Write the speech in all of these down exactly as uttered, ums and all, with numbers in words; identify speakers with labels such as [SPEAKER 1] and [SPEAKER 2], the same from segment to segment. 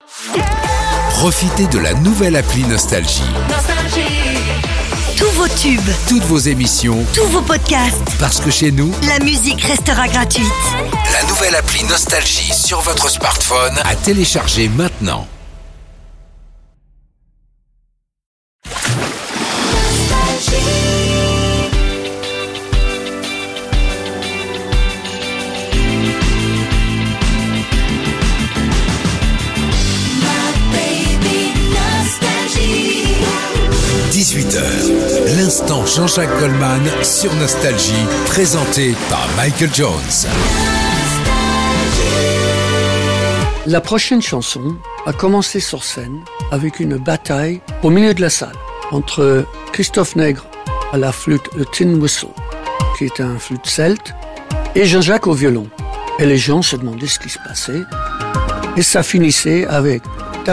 [SPEAKER 1] Profitez de la nouvelle appli Nostalgie.
[SPEAKER 2] Tous vos tubes,
[SPEAKER 1] Toutes vos émissions,
[SPEAKER 2] tous vos podcasts,
[SPEAKER 1] parce que chez nous,
[SPEAKER 2] la musique restera gratuite.
[SPEAKER 1] la nouvelle appli Nostalgie sur votre smartphone à télécharger maintenant. dix-huit heures, l'instant Jean-Jacques Goldman sur Nostalgie, présenté par Michael Jones.
[SPEAKER 3] La prochaine chanson a commencé sur scène avec une bataille au milieu de la salle entre Christophe Nègre à la flûte, le tin whistle, qui est un flûte celte, et Jean-Jacques au violon. Et les gens se demandaient ce qui se passait. Et ça finissait avec...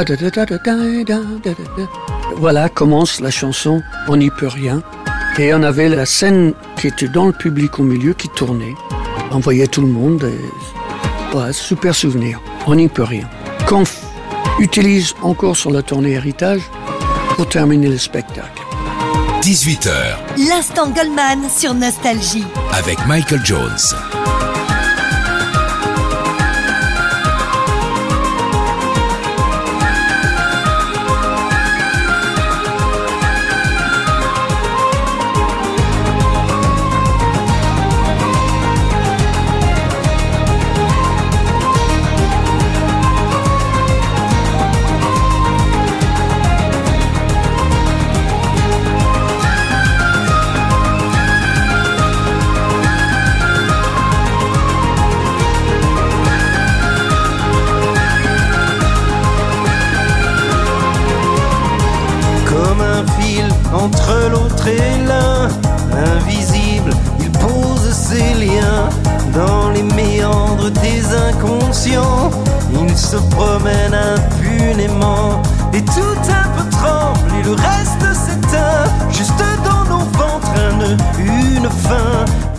[SPEAKER 3] Voilà commence la chanson « On n'y peut rien ». Et on avait la scène qui était dans le public au milieu qui tournait. On voyait tout le monde. Et... Ouais, super souvenir. On n'y peut rien. Qu'on f- utilise encore sur la tournée Héritage pour terminer le spectacle.
[SPEAKER 1] dix-huit heures,
[SPEAKER 2] L'instant Goldman sur Nostalgie.
[SPEAKER 1] avec Michael Jones.
[SPEAKER 4] Entre l'autre et l'un, invisible, il pose ses liens dans les méandres des inconscients. Il se promène impunément et tout un peu tremble et le reste s'éteint. Juste dans nos ventres un nœud, une fin.